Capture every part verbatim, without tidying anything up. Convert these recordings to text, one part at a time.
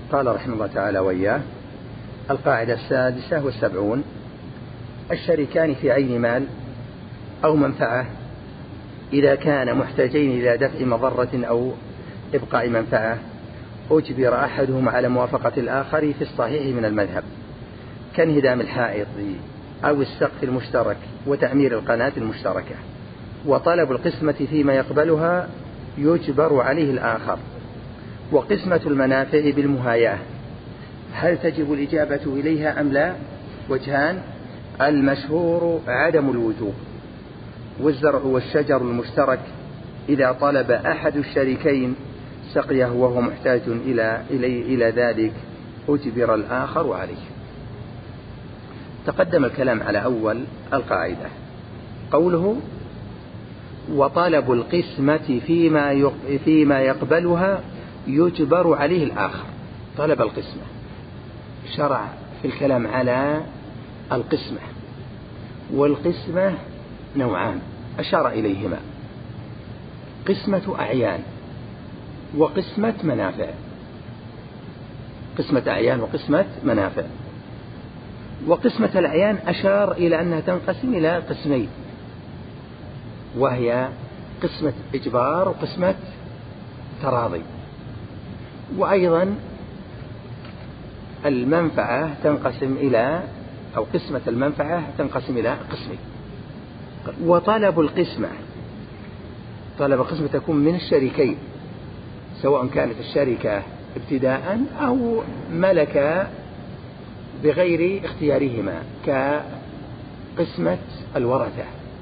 قال رحمه الله تعالى وإياه: القاعدة السادسة والسبعون: الشريكان في عين مال أو منفعة إذا كان محتاجين إلى دفع مضرة أو إبقاء منفعة أجبر أحدهما على موافقة الآخر في الصحيح من المذهب، كانهدام الحائط أو السقف المشترك وتعمير القناة المشتركة. وطلب القسمة فيما يقبلها يجبر عليه الآخر. وقسمة المنافع بالمهاياة، هل تجب الإجابة إليها أم لا؟ وجهان: المشهور عدم الوجوب. والزرع والشجر المشترك إذا طلب أحد الشريكين سقيه وهو محتاج إلى, إلي إلى ذلك أجبر الآخر عليه. تقدم الكلام على أول القاعدة. قوله: وطلب القسمة فيما فيما يقبلها يجبر عليه الآخر. طلب القسمة، شرع في الكلام على القسمة، والقسمة نوعان أشار إليهما: قسمة أعيان وقسمة منافع. قسمة أعيان وقسمة منافع. وقسمة الأعيان أشار إلى أنها تنقسم إلى قسمين، وهي قسمة إجبار وقسمة تراضي. وأيضا المنفعة تنقسم إلى أو قسمة المنفعة تنقسم إلى قسمين. وطلب القسمة، طلب القسمة تكون من الشريكين، سواء كانت الشركة ابتداء أو ملك بغير اختيارهما كقسمة الورثة.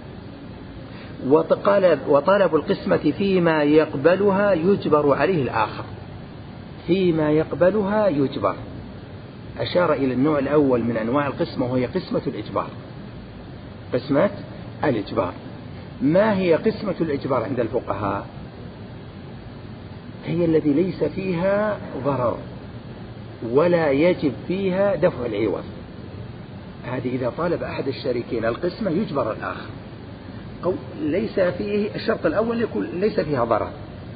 وطلب القسمة فيما يقبلها يجبر عليه الآخر. فيما يقبلها يجبر، أشار إلى النوع الأول من أنواع القسمة وهي قسمة الإجبار. قسمة الإجبار. ما هي قسمة الإجبار عند الفقهاء؟ هي التي ليس فيها ضرر ولا يجب فيها دفع العوض. هذه إذا طالب أحد الشريكين القسمة يجبر الآخر. أو ليس فيه، الشرط الأول يكون ليس فيها ضرر.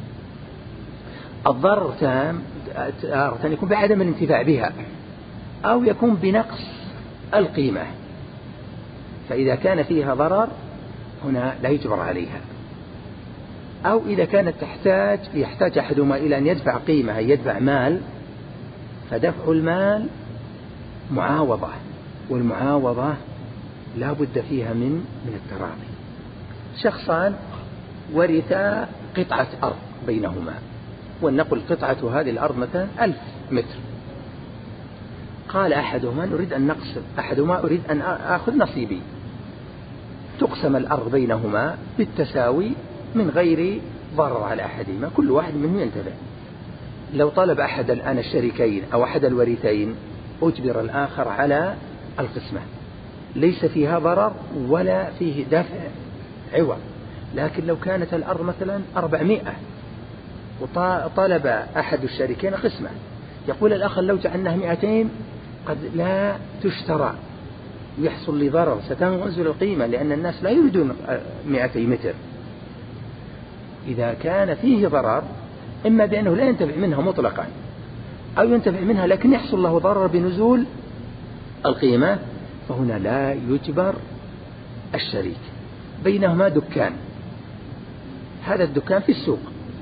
الضرر تام يكون بعدم الانتفاع بها أو يكون بنقص القيمة، فإذا كان فيها ضرر هنا لا يجبر عليها. أو إذا كانت تحتاج يحتاج أحدهما إلى أن يدفع قيمة، يدفع مال، فدفع المال معاوضة، والمعاوضة لا بد فيها من من التراضي. شخصان ورثا قطعة أرض بينهما، ولنقل قطعة هذه الأرض مثلا ألف متر. قال أحدهما نريد أن نقسم، أحدهما أريد أن أخذ نصيبي. تقسم الأرض بينهما بالتساوي من غير ضرر على أحدهما، كل واحد منهم ينتفع. لو طلب أحد الآن الشريكين أو أحد الورثين أجبر الآخر على القسمة، ليس فيها ضرر ولا فيه دفع عوض. لكن لو كانت الأرض مثلا أربعمائة وطلب أحد الشريكين قسمة، يقول الآخر لو جعلناها مئتين قد لا تشترى ويحصل لي ضرر، ستنزل القيمة، لأن الناس لا يريدون مئتي متر. إذا كان فيه ضرر إما بأنه لا ينتفع منها مطلقا أو ينتفع منها لكن يحصل له ضرر بنزول القيمة، فهنا لا يجبر الشريك. بينهما دكان، هذا الدكان في السوق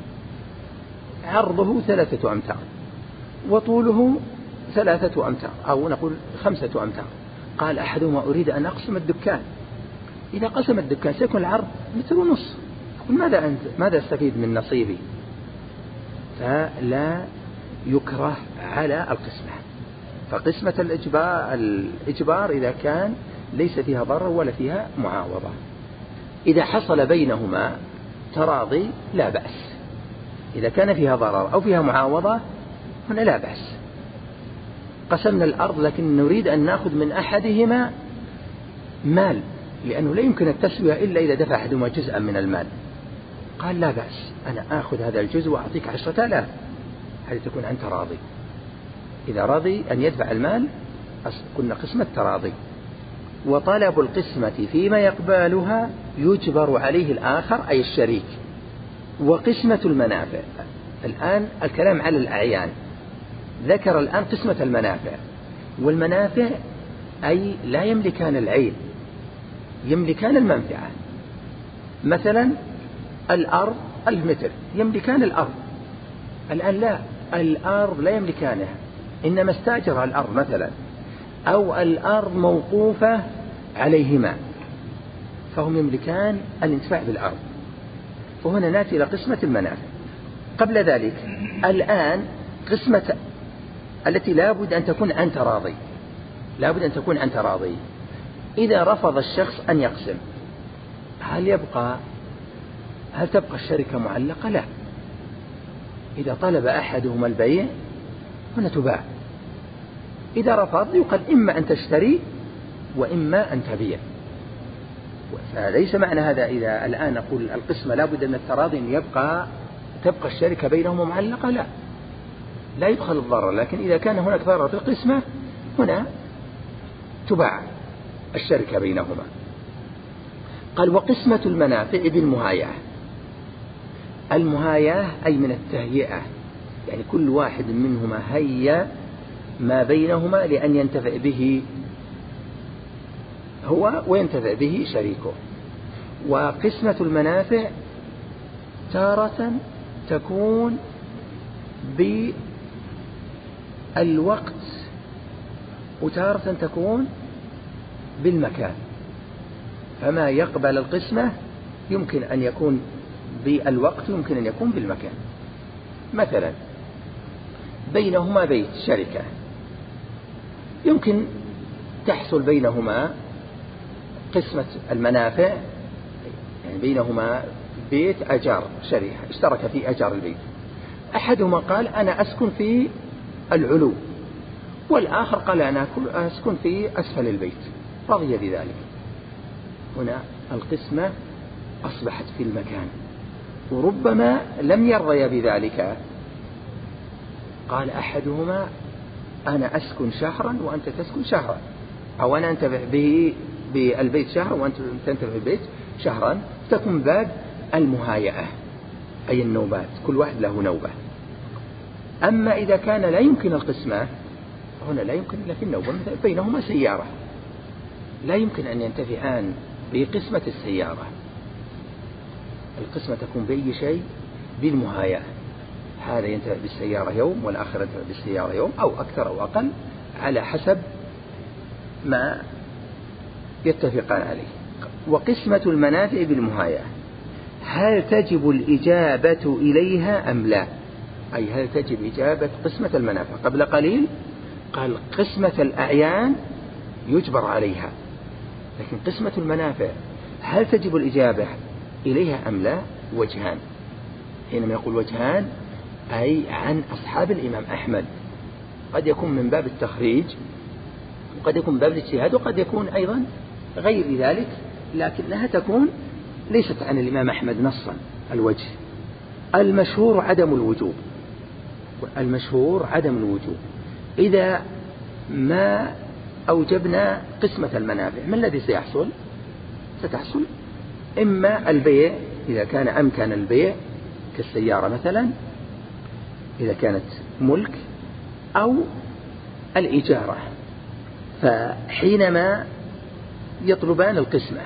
عرضه ثلاثة أمتار وطوله ثلاثة أمتار أو نقول خمسة أمتار. قال أحدهما أريد أن أقسم الدكان. إذا قسم الدكان سيكون العرض متر ونص، يقول ماذا أنت ماذا استفيد من نصيبي؟ فلا يكره على القسمة. فقسمة الإجبار, الإجبار إذا كان ليس فيها ضرر ولا فيها معاوضة. إذا حصل بينهما تراضي لا بأس. إذا كان فيها ضرر أو فيها معاوضة هنا لا بأس. قسمنا الأرض لكن نريد أن نأخذ من أحدهما مال، لأنه لا يمكن التسوية إلا إذا دفع أحدهما جزءا من المال. قال لا بأس، أنا آخذ هذا الجزء وأعطيك عشرة آلاف، هذه تكون عن تراضي. إذا رضي أن يدفع المال كنا قسمة تراضي. وطلب القسمة فيما يقبلها يجبر عليه الآخر أي الشريك. وقسمة المنافع، الآن الكلام على الأعيان. ذكر الآن قسمة المنافع، والمنافع أي لا يملكان العين، يملكان المنفعة. مثلا الأرض ألف متر يملكان الأرض، الآن لا، الأرض لا يملكانها، إنما استأجر الأرض مثلا، أو الأرض موقوفة عليهما فهم يملكان الانتفاع بالأرض. فهنا نأتي إلى قسمة المنافع. قبل ذلك الآن قسمة التي لا بد أن تكون عن تراضي، لا بد أن تكون عن تراضي. إذا رفض الشخص أن يقسم هل يبقى هل تبقى الشركة معلقة؟ لا. إذا طلب أحدهما البيع هنا تباع، إذا رفض يقال إما أن تشتري وإما أن تبيع. فليس معنى هذا إذا الآن نقول القسمة لا بد من التراضي أن يبقى تبقى الشركة بينهما معلقة، لا، لا يدخل الضرر. لكن إذا كان هناك ضرر في القسمة هنا تباع الشركة بينهما. قال وقسمة المنافع بالمهاية. المهاية أي من التهيئة، يعني كل واحد منهما هيا ما بينهما لأن ينتفع به هو وينتفع به شريكه. وقسمة المنافع تارة تكون بالوقت وتارة تكون بالمكان. فما يقبل القسمة يمكن أن يكون بالوقت يمكن أن يكون بالمكان. مثلا بينهما بيت شركة، يمكن تحصل بينهما قسمة المنافع، يعني بينهما بيت أجار شريحة اشترك في أجار البيت، أحدهما قال أنا أسكن في العلو والآخر قال أنا أسكن في أسفل البيت، رضي بذلك. هنا القسمة أصبحت في المكان، وربما لم يرضي بذلك، قال أحدهما أنا أسكن شهرا وأنت تسكن شهرا، أو أنا أنتفع به بالبيت شهرا وأنت تنتفع بالبيت شهرا، تكون باب المهايئة أي النوبات، كل واحد له نوبة. أما إذا كان لا يمكن القسمة هنا لا يمكن إلا في النوبة، بينهما سيارة لا يمكن أن ينتفعان بقسمة السيارة، القسمة تكون بأي شيء بالمهايئة، هذا ينتفع بالسيارة يوم والآخر ينتفع بالسيارة يوم أو أكثر أو أقل على حسب ما يتفقان عليه. وقسمة المنافع بالمهايئة هل تجب الإجابة إليها أم لا؟ أي هل تجب إجابة قسمة المنافع؟ قبل قليل قال قسمة الأعيان يجبر عليها، لكن قسمة المنافع هل تجب الإجابة إليها أم لا؟ وجهان. حينما يقول وجهان أي عن أصحاب الإمام أحمد، قد يكون من باب التخريج وقد يكون من باب الاجتهاد وقد يكون أيضا غير ذلك، لكنها تكون ليست عن الإمام أحمد نصا. الوجه المشهور عدم الوجوب، المشهور عدم الوجوب. إذا ما أوجبنا قسمة المنافع ما الذي سيحصل؟ ستحصل إما البيع إذا كان أمكن البيع كالسيارة مثلا إذا كانت ملك، أو الإجارة. فحينما يطلبان القسمة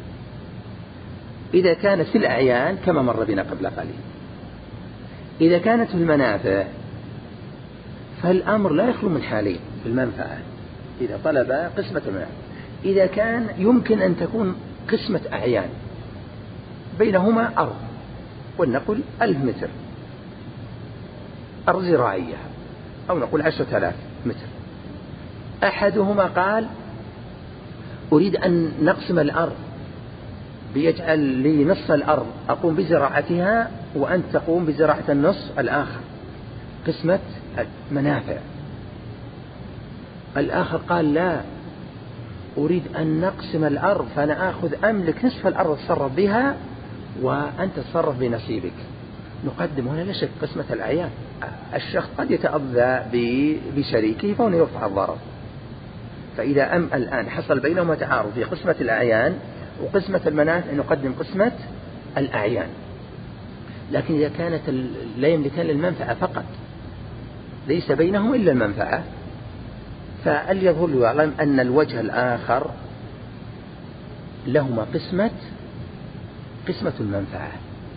إذا كانت في الأعيان كما مر بنا قبل قليل، إذا كانت في المنافع فالأمر لا يخلو من حالين في المنفعة إذا طلب قسمة المنافع. إذا كان يمكن أن تكون قسمة أعيان بينهما أرض ولنقل ألف متر أرض زراعية أو نقول عشرة آلاف متر، أحدهما قال أريد أن نقسم الأرض بيجعل لي نصف الأرض أقوم بزراعتها وأنت تقوم بزراعة النصف الآخر، قسمة منافع. الآخر قال لا، أريد أن نقسم الأرض فأنا أخذ أملك نصف الأرض أتصرف بها وأنت تتصرف بنصيبك. نقدم هنا لا شك قسمة الأعيان، الشخص قد يتأذى بشريكه فهنا يرفع الضرر. فإذا أم الآن حصل بينهما تعارض في قسمة الأعيان وقسمة المنافع نقدم قسمة الأعيان. لكن إذا كانت لا يملكان المنفعة فقط ليس بينهم إلا المنفعة. فاللي يظهر يعلم أن الوجه الآخر لهما قسمة قسمة المنفعة،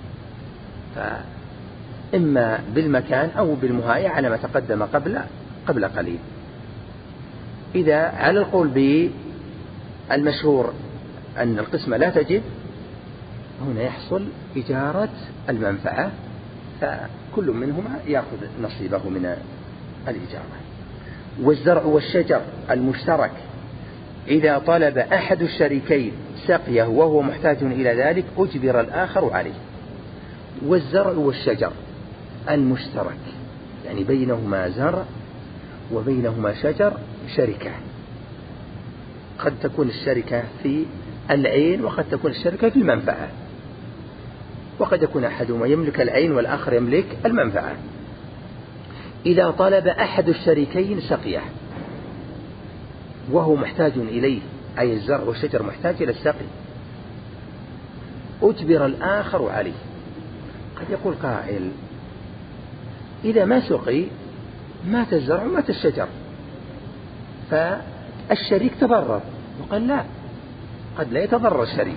فإما بالمكان أو بالمهاية على ما تقدم قبل قبل قليل. إذا على القول بالمشهور أن القسمة لا تجب، هنا يحصل إجارة المنفعة، فكل منهما يأخذ نصيبه من الإجارة. والزرع والشجر المشترك إذا طلب أحد الشريكين سقيه وهو محتاج إلى ذلك أجبر الآخر عليه. والزرع والشجر المشترك يعني بينهما زرع وبينهما شجر شركة، قد تكون الشركة في العين وقد تكون الشركة في المنفعة، وقد يكون أحدهما يملك العين والآخر يملك المنفعة. إذا طلب أحد الشريكين سقيه وهو محتاج إليه، أي الزرع والشجر محتاج إلى السقي، أجبر الآخر عليه. قد يقول قائل إذا ما سقي مات الزرع ومات الشجر، فالشريك تضرر. وقال لا، قد لا يتضرر الشريك.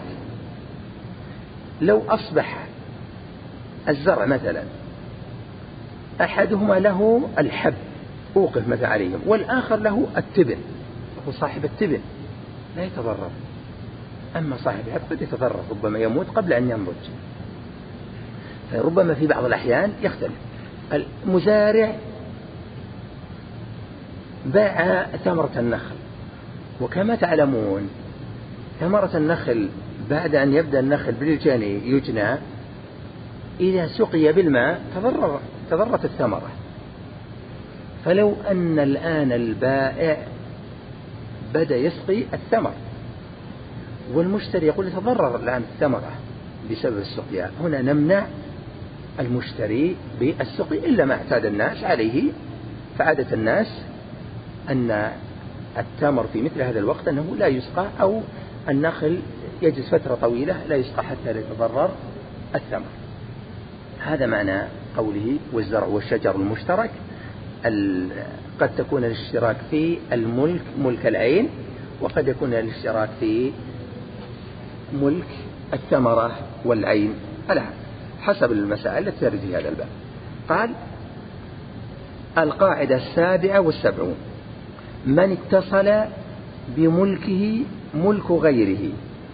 لو أصبح الزرع مثلا أحدهما له الحب أوقف مثلا عليهم، والآخر له التبن، هو صاحب التبن لا يتضرر. أما صاحب الحب قد يتضرر، ربما يموت قبل أن ينضج، فربما في بعض الأحيان يختلف. المزارع باع ثمرة النخل، وكما تعلمون ثمرة النخل بعد أن يبدأ النخل بالجني يجنى، إذا سقي بالماء تضرر تضررت الثمرة. فلو أن الآن البائع بدأ يسقي الثمر والمشتري يقول يتضرر الآن الثمرة بسبب السقيا، هنا نمنع المشتري بالسقي إلا ما اعتاد الناس عليه. فعادة الناس أن التمر في مثل هذا الوقت أنه لا يسقى، أو النخل يجلس فترة طويلة لا يسقى حتى لا يتضرر الثمر. هذا معنى قوله والزرع والشجر المشترك. قد تكون الاشتراك في الملك ملك العين، وقد يكون الاشتراك في ملك الثمرة والعين على حسب المسائل التي ترد في هذا الباب. قال القاعدة السابعة والسبعون: من اتصل بملكه ملك غيره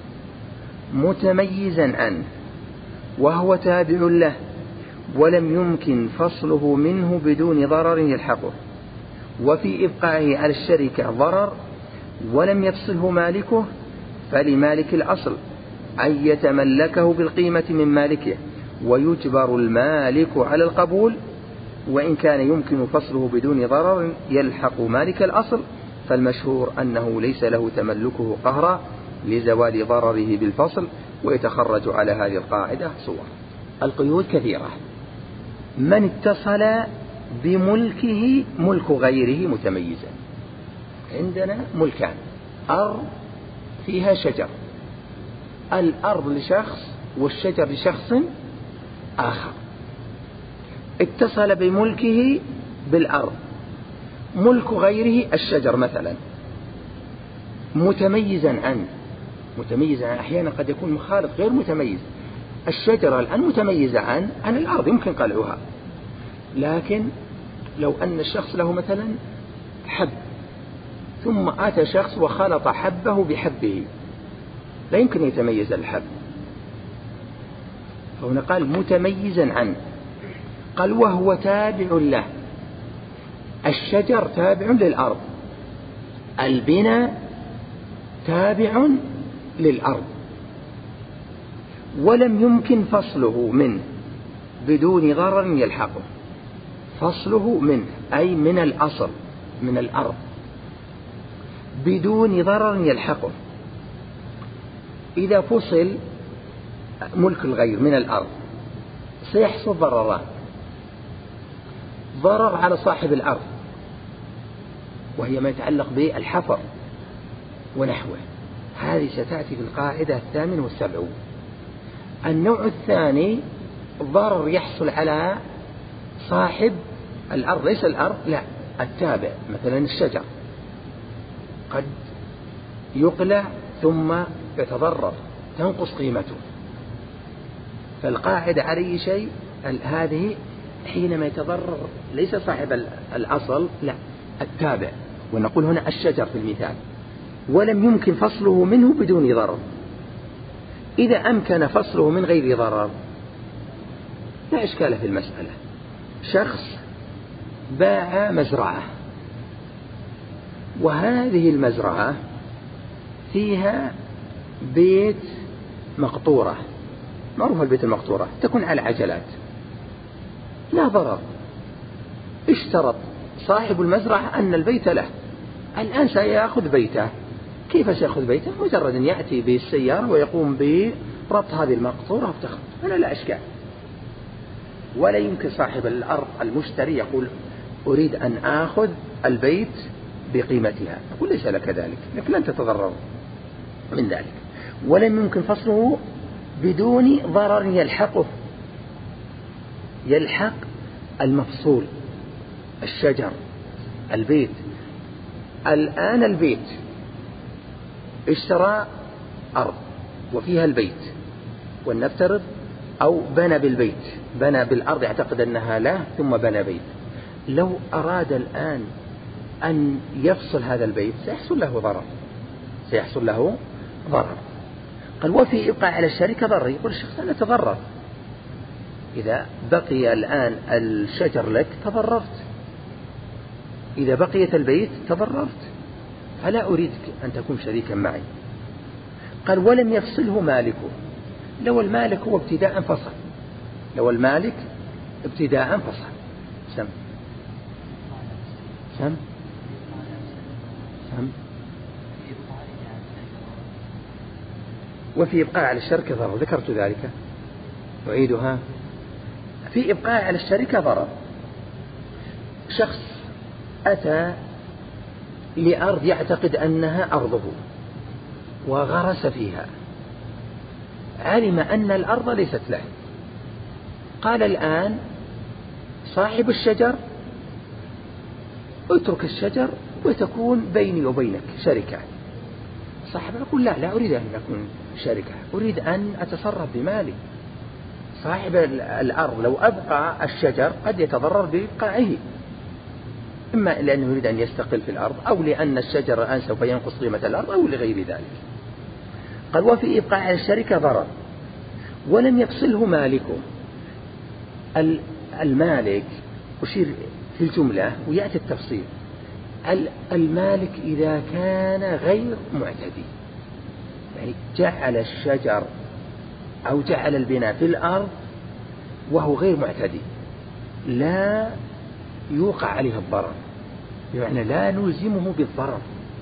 متميزا عنه وهو تابع له ولم يمكن فصله منه بدون ضرر يلحقه، وفي إبقائه على الشركة ضرر ولم يفصله مالكه، فلمالك الأصل أن يتملكه بالقيمة من مالكه، ويجبر المالك على القبول، وإن كان يمكن فصله بدون ضرر يلحق مالك الأصل، فالمشهور أنه ليس له تملكه قهرا لزوال ضرره بالفصل. ويتخرج على هذه القاعدة صور. القيود كثيرة. من اتصل بملكه ملك غيره متميزا، عندنا ملكان، أرض فيها شجر، الأرض لشخص والشجر لشخص آخر. اتصل بملكه بالأرض، ملك غيره الشجر مثلا متميزا عنه، متميزا عنه أحيانا قد يكون مخالط غير متميز. الشجرة الآن متميزة عن عن الأرض يمكن قلعها، لكن لو أن الشخص له مثلا حب ثم أتى شخص وخلط حبه بحبه لا يمكن يتميز الحب، فهنا قال متميزا عنه. قال وهو تابع له، الشجر تابع للأرض، البناء تابع للأرض، ولم يمكن فصله منه بدون ضرر يلحقه. فصله منه أي من الأصل من الأرض بدون ضرر يلحقه. إذا فصل ملك الغير من الأرض سيحصل ضرران: ضرر على صاحب الأرض وهي ما يتعلق بالحفر ونحوه، هذه ستأتي في القاعدة الثامنة والسبعون. النوع الثاني ضرر يحصل على صاحب الأرض ليس الأرض، لا، التابع. مثلا الشجر قد يقلع ثم يتضرر، تنقص قيمته، فالقاعدة عليه شيء. هذه حينما يتضرر ليس صاحب الأصل، لا، التابع. ونقول هنا الشجر في المثال، ولم يمكن فصله منه بدون ضرر. إذا أمكن فصله من غير ضرر لا إشكال في المسألة. شخص باع مزرعة، وهذه المزرعة فيها بيت مقطورة، معروف البيت المقطورة تكون على عجلات، لا ضرر. اشترط صاحب المزرعة أن البيت له، الآن سيأخذ بيته. كيف سيأخذ بيته؟ مجرد أن يأتي بالسيارة ويقوم بربط هذه المقطورة وتخرج، هنا لا إشكال. ولا يمكن صاحب الأرض المشتري يقول أريد أن آخذ البيت بقيمتها، أقول ليس لك ذلك، لكن لن تتضرر من ذلك. ولم يمكن فصله بدون ضرر يلحقه، يلحق المفصول، الشجر، البيت. الآن البيت اشترى أرض وفيها البيت، ولنفترض أو بنى بالبيت، بنى بالأرض يعتقد أنها له ثم بنى بيت. لو أراد الآن أن يفصل هذا البيت سيحصل له ضرر، سيحصل له ضرر. قال وفي إبقاء على الشركة ضرر، يقول الشخص أنا تضرر، إذا بقي الآن الشجر لك تضررت، إذا بقيت البيت تضررت، فلا أريدك أن تكون شريكا معي. قال ولم يفصله مالكه، لو المالك هو ابتداء فصل، لو المالك ابتداء فصل. سم سم سم وفي إبقاء على الشركة ضرر، ذكرت ذلك أعيدها. في إبقاء على الشركة ضرر، شخص أتى لأرض يعتقد أنها أرضه وغرس فيها، علم أن الأرض ليست له، قال الآن صاحب الشجر اترك الشجر وتكون بيني وبينك شركة. صاحب يقول لا لا أريد أن أكون شركة، أريد أن أتصرف بمالي. صاحب الأرض لو أبقى الشجر قد يتضرر بإبقائه، إما لأنه يريد أن يستقل في الأرض، أو لأن الشجر الآن سوف ينقص قيمة الأرض، أو لغير ذلك. قال وفي إبقاء على الشركة ضرر ولم يفصله مالكه. المالك أشير في الجملة ويأتي التفصيل. المالك إذا كان غير معتدي، يعني جعل الشجر أو جعل البناء في الأرض وهو غير معتدي، لا يوقع عليه الضرر، يعني لا نلزمه بالضرر.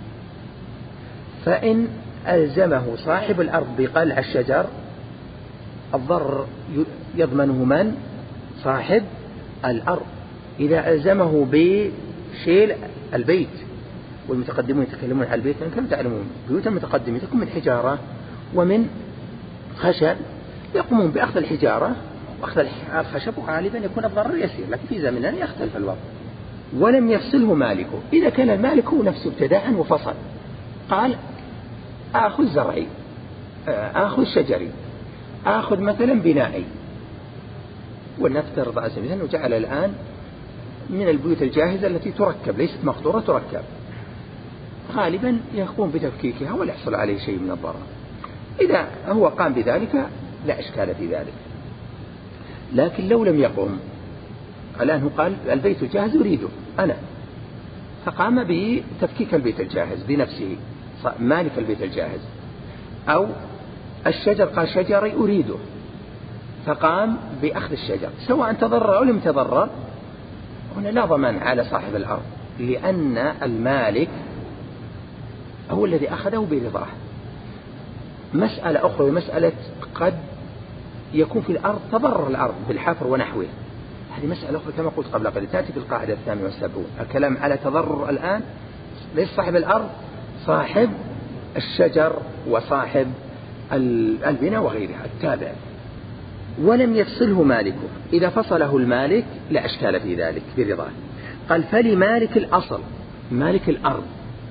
فإن ألزمه صاحب الأرض بقلع الشجر الضرر يضمنه من؟ صاحب الأرض. إذا ألزمه بشيل البيت، والمتقدمون يتكلمون عن البيت، كما تعلمون بيوت المتقدمين تكون من حجارة ومن خشب، يقومون بأخذ الحجارة وأخذ الخشب، وغالبا يكون الضرر يسير، لكن في زمننا يختلف الوضع. ولم يفصله مالكه، إذا كان المالك هو نفسه ابتداء وفصل، قال آخذ زرعي، آخذ شجري، آخذ مثلا بنائي، ونفترض على سبيل المثال وجعل الآن من البيوت الجاهزة التي تركب ليست مقطورة تركب، غالبا يقوم بتفكيكها ولا يحصل عليه شيء من الضرر. إذا هو قام بذلك لا إشكال في ذلك. لكن لو لم يقم، الآن هو قال البيت الجاهز أريده أنا، فقام بتفكيك البيت الجاهز بنفسه، مالك البيت الجاهز، أو الشجر قال شجري أريده، فقام بأخذ الشجر، سواء تضرر أو لم يتضرر، هنا لا ضمان على صاحب الأرض، لأن المالك هو الذي أخذه برضاه. مسألة أخرى، مسألة قد يكون في الأرض تضرر الأرض بالحفر ونحوه، هذه مسألة أخرى كما قلت قبل قليل تأتي في القاعدة الثامنة والسبعون. الكلام على تضرر الآن ليس صاحب الأرض، صاحب الشجر وصاحب البناء وغيرها التابع. ولم يفصله مالكه. إذا فصله المالك لا أشكال في ذلك برضاه. قال فلمالك الأصل، مالك الأرض،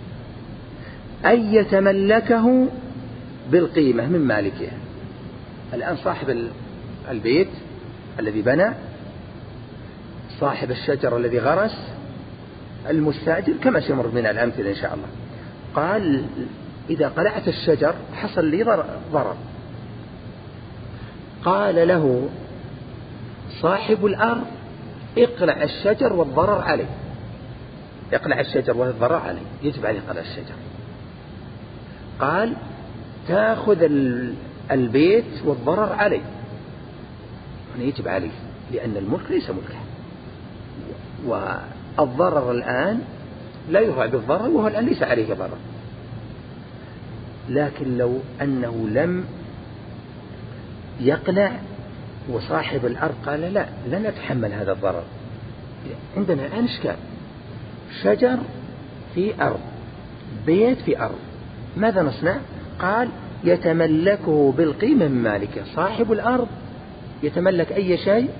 أن يتملكه بالقيمة من مالكه. الآن صاحب البيت الذي بنى، صاحب الشجر الذي غرس، المستأجر، كما سيمر بنا الأمثلة إن شاء الله. قال إذا قلعت الشجر حصل لي ضرر. قال له صاحب الأرض اقلع الشجر والضرر عليه، اقلع الشجر والضرر عليه، يجب عليه قلع الشجر. قال تأخذ البيت والضرر عليه، هنا يجب عليه لأن الملك ليس ملكه، والضرر الآن لا يرفع بالضرر وهو الآن ليس عليه ضرر. لكن لو أنه لم يقلع وصاحب الأرض قال لا لن نتحمل هذا الضرر، عندنا الآن إشكال، شجر في أرض، بيت في أرض، ماذا نصنع؟ قال يتملكه بالقيمة من مالكه. صاحب الأرض يتملك أي شيء،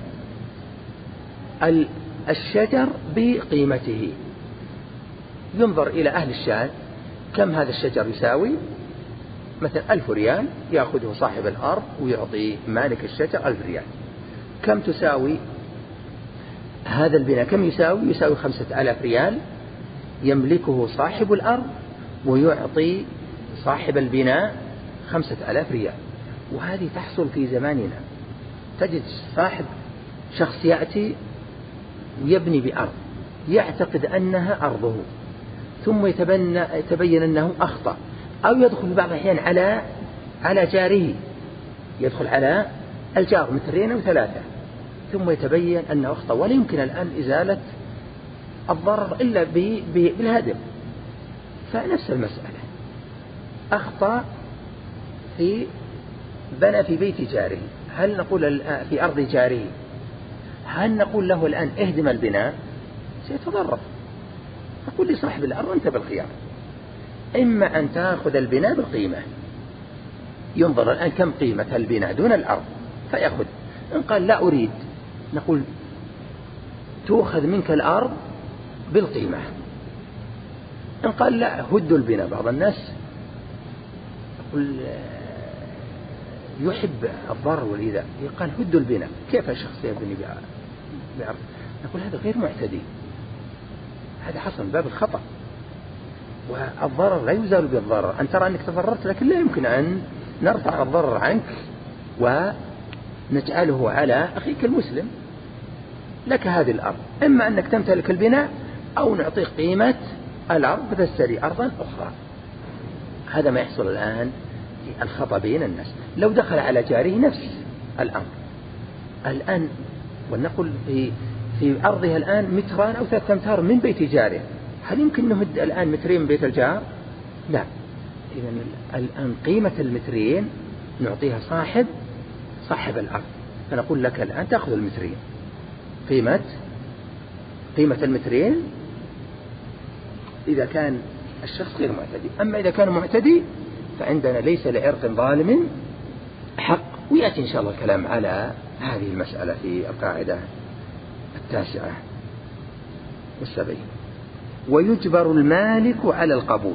الشجر بقيمته، ينظر إلى أهل الشان كم هذا الشجر يساوي، مثلا ألف ريال، يأخذه صاحب الأرض ويعطي مالك الشجر ألف ريال. كم تساوي هذا البناء، كم يساوي؟ يساوي خمسة آلاف ريال، يملكه صاحب الأرض ويعطي صاحب البناء خمسة آلاف ريال. وهذه تحصل في زماننا، تجد صاحب شخص يأتي ويبني بأرض يعتقد أنها أرضه، ثم يتبين أنه أخطأ، أو يدخل بعض الأحيان على على جاره، يدخل على الجار مترين أو ثلاثة، ثم يتبين أنه أخطأ، ولا يمكن الآن إزالة الضرر إلا بالهدم. فنفس المسألة، أخطأ في بنى في بيت جاره، هل نقول في أرض جاره هل نقول له الآن اهدم البناء؟ سيتضرر. نقول لصاحب الأرض أنت بالخيار، إما أن تأخذ البناء بالقيمة، ينظر الآن كم قيمة البناء دون الأرض فيأخذ. إن قال لا أريد، نقول تأخذ منك الأرض بالقيمة. إن قال لا هدوا البناء، بعض الناس يقول يحب الضرر والإيذاء، يقال هدوا البناء، كيف الشخص يبني بأرض؟ نقول هذا غير معتدي، هذا حصل باب الخطأ، والضرر لا يزال بالضرر. أن ترى أنك تضررت لكن لا يمكن أن نرفع الضرر عنك ونجعله على أخيك المسلم. لك هذه الأرض، إما أنك تمتلك البناء أو نعطيك قيمة الأرض فتشتري أرضا أخرى. هذا ما يحصل الآن في الخطأ بين الناس. لو دخل على جاره نفس الأمر الآن، ولنقل في في أرضها الآن متران أو ثلاثة أمتار من بيت جاره، هل يمكن نهد الآن مترين من بيت الجار؟ لا. إذن الآن قيمة المترين نعطيها صاحب صاحب الأرض، فنقول لك الآن تأخذ المترين، قيمة قيمة المترين إذا كان الشخص غير معتدي. أما إذا كان معتدي فعندنا ليس لعرق ظالم حق. ويأتي إن شاء الله الكلام على هذه المسألة في القاعدة التاسعة والسبعين. ويجبر المالك على القبول،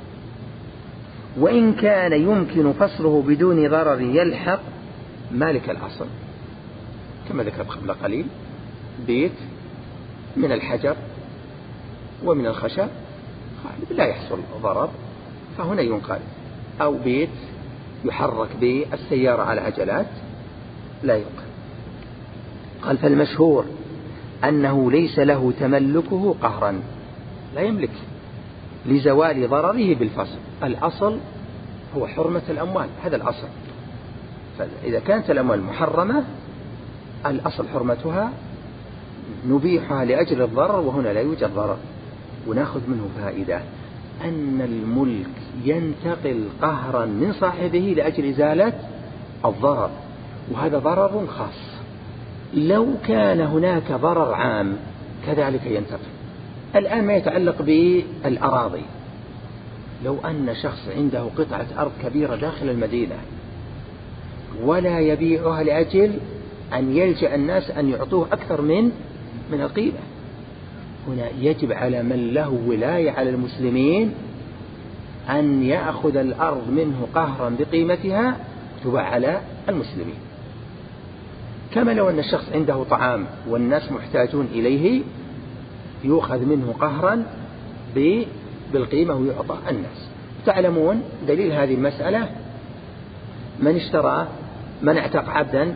وإن كان يمكن فصله بدون ضرر يلحق مالك الأصل، كما ذكر قبل قليل، بيت من الحجر ومن الخشب لا يحصل ضرر فهنا ينقل، أو بيت يحرك بالسيارة على عجلات لا ينقل. قال فالمشهور أنه ليس له تملكه قهرا، لا يملك لزوال ضرره بالفصل. الأصل هو حرمة الأموال، هذا الأصل. فإذا كانت الأموال محرمة الأصل حرمتها، نبيحها لأجل الضرر، وهنا لا يوجد ضرر. ونأخذ منه فائدة أن الملك ينتقل قهرا من صاحبه لأجل إزالة الضرر، وهذا ضرر خاص. لو كان هناك ضرر عام كذلك ينتقل. الآن ما يتعلق بالأراضي، لو أن شخص عنده قطعة أرض كبيرة داخل المدينة ولا يبيعها لأجل أن يلجأ الناس أن يعطوه أكثر من من القيمة. هنا يجب على من له ولاية على المسلمين أن يأخذ الأرض منه قهرا بقيمتها تباع على المسلمين، كما لو أن الشخص عنده طعام والناس محتاجون إليه يؤخذ منه قهرا بالقيمة ويعطى الناس. تعلمون دليل هذه المسألة من اشترى من اعتق عبدا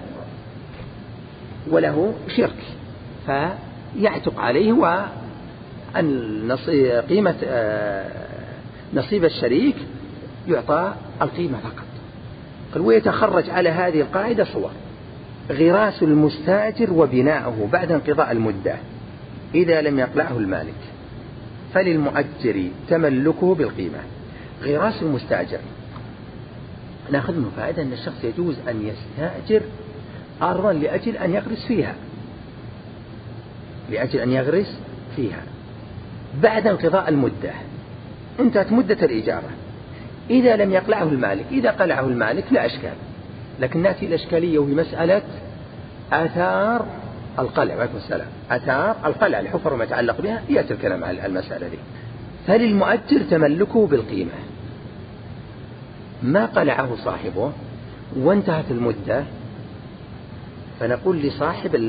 وله شرك فيعتق عليه وقيمة نصيب الشريك يعطى القيمة فقط. ويتخرج على هذه القاعدة صور: غراس المستاجر وبناؤه بعد انقضاء المدة إذا لم يقلعه المالك فللمؤجر تملكه بالقيمة. غراس المستاجر نأخذ منه فائدة أن الشخص يجوز أن يستأجر أرضا لأجل أن يغرس فيها لأجل أن يغرس فيها بعد انقضاء المدة، انتهت مدة الإجارة، إذا لم يقلعه المالك. إذا قلعه المالك لا أشكال، لكن نأتي الأشكالية وهي مسألة آثار القلع. وعليكم السلام. آثار القلع الحفر وما يتعلق بها يأتي الكلام على المسألة دي. فللمؤجر تملكه بالقيمة. ما قلعه صاحبه وانتهت المدة فنقول لصاحب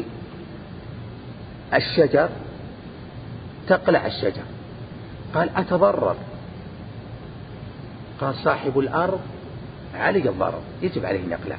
الشجر تقلع الشجر. قال أتضرر، قال صاحب الأرض علي الضرر يجب عليه نقلع.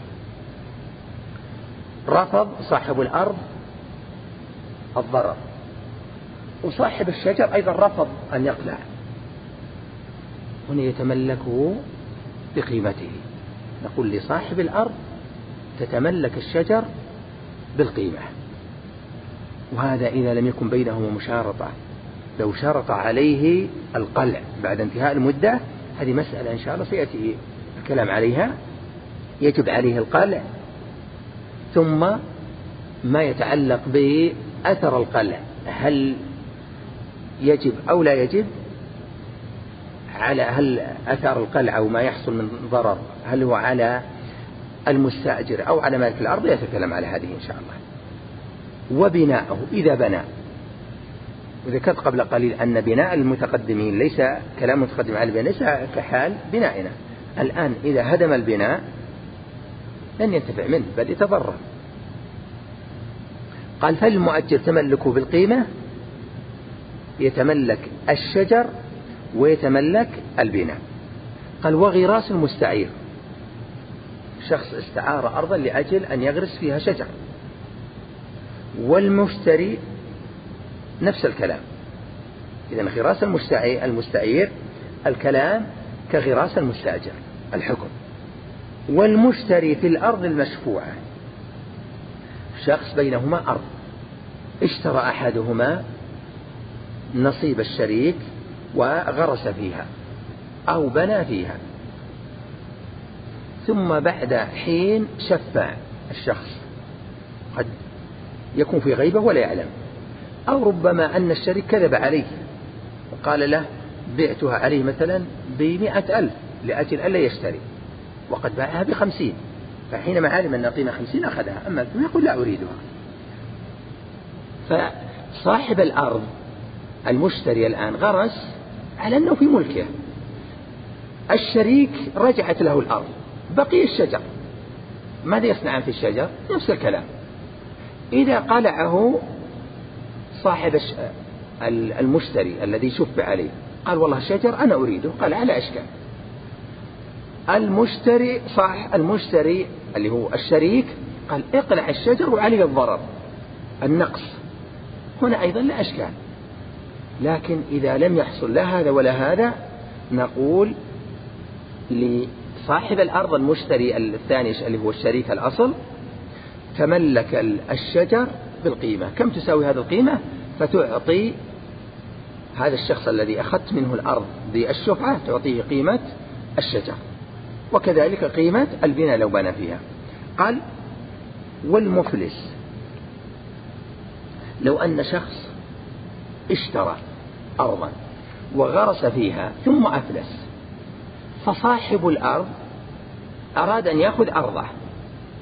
رفض صاحب الأرض الضرر، وصاحب الشجر أيضا رفض أن يقلع، هنا يتملكه بقيمته. نقول لصاحب الأرض تتملك الشجر بالقيمة. وهذا إذا لم يكن بينهما مشارطة. لو شرط عليه القلع بعد انتهاء المدة هذه مسألة إن شاء الله سيأتي الكلام عليها، يجب عليه القلع، ثم ما يتعلق بأثر القلع هل يجب أو لا يجب، على هل أثار القلع أو ما يحصل من ضرر هل هو على المستأجر أو على مالك الأرض، يتكلم على هذه إن شاء الله. وبناءه إذا بنى، وذكرت قبل قليل أن بناء المتقدمين ليس كلام متقدم على البناء ليس كحال بنائنا الآن. إذا هدم البناء لن ينتفع منه بل يتضرر. قال فالمؤجر تملكه بالقيمة، يتملك الشجر ويتملك البناء. قال وغراس المستعير، شخص استعار أرضا لأجل أن يغرس فيها شجر، والمشتري نفس الكلام. إذن غراس المستعير الكلام كغراس المستأجر الحكم. والمشتري في الأرض المشفوعة، شخص بينهما أرض اشترى أحدهما نصيب الشريك وغرس فيها أو بنى فيها، ثم بعد حين شفع الشخص، قد يكون في غيبة ولا يعلم، أو ربما أن الشريك كذب عليه وقال له بعتها عليه مثلا بمئة ألف لأجل ألا يشتري، وقد باعها بخمسين، فحينما علم أن قيمة خمسين أخذها، أما ثم يقول لا أريدها. فصاحب الأرض المشتري الآن غرس على أنه في ملكه، الشريك رجعت له الأرض، بقي الشجر، ماذا يصنع في الشجر؟ نفس الكلام. إذا قلعه صاحب المشتري الذي شفع عليه قال والله الشجر أنا أريده، قال على أشكال. المشتري صاح المشتري اللي هو الشريك قال اقلع الشجر وعليه الضرر النقص، هنا أيضا لا أشكال. لكن إذا لم يحصل لا هذا ولا هذا نقول لصاحب الأرض المشتري الثاني اللي هو الشريك الأصل تملك الشجر بالقيمة. كم تساوي هذه القيمة؟ فتعطي هذا الشخص الذي أخذت منه الأرض بالشفعة تعطيه قيمة الشجر، وكذلك قيمة البناء لو بنى فيها. قال والمفلس، لو أن شخص اشترى أرضا وغرس فيها ثم أفلس، فصاحب الأرض أراد أن يأخذ أرضه